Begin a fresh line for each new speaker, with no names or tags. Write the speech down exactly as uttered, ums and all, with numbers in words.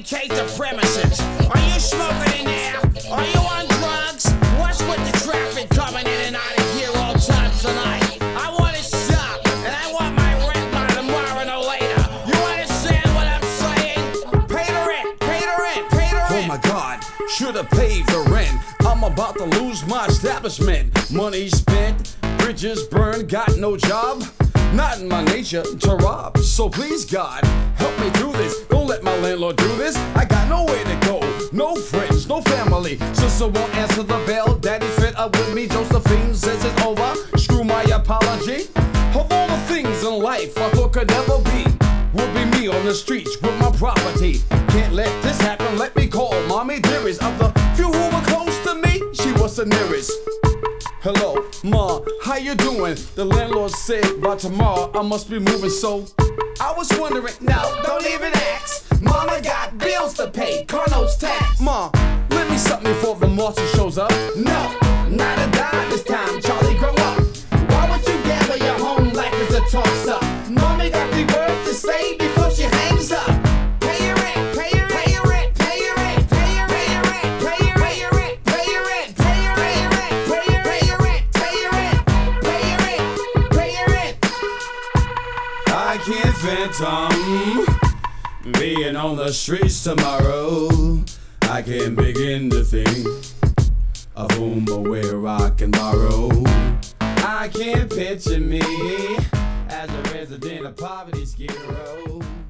vacate the premises. Are you smoking in there? Are you on drugs? What's with the traffic coming in and out of here all times tonight? I want to stop, and I want my rent by tomorrow or later. You understand what I'm saying? Pay the rent, pay the rent, pay the rent.
Oh my God, should've paid the rent. I'm about to lose my establishment. Money spent, bridges burned, got no job. Not in my nature to rob. So please God, help me through this. Don't let my landlord do this. I got nowhere to go, no friends, no family. Sister won't answer the bell. Daddy fed up with me. Josephine says it's over. Screw my apology. Of all the things in life I thought could never be, would be me on the streets with my property. Can't let this happen. Let me call mommy dearest. Of the few who were close to me, she was the nearest. Hello, Ma, how you doing? The landlord said by tomorrow I must be moving, so I was wondering.
No, don't even ask. Mama got bills to pay, car notes tax.
Ma, lend me something before the marshal shows up.
No, not a dime this time, Charlie, grow up. Why would you gather your home like it's a toss-up? Mommy got the words to say before she hangs up. Pay your rent, pay your rent, pay your rent, pay your rent, pay your rent, pay your rent, pay your rent, pay your rent, pay your rent, pay your rent, pay your rent, pay your rent, pay your rent.
I can't phantom being on the streets tomorrow. I can't begin to think of whom or where I can borrow. I can't picture me as a resident of poverty, Skid Row.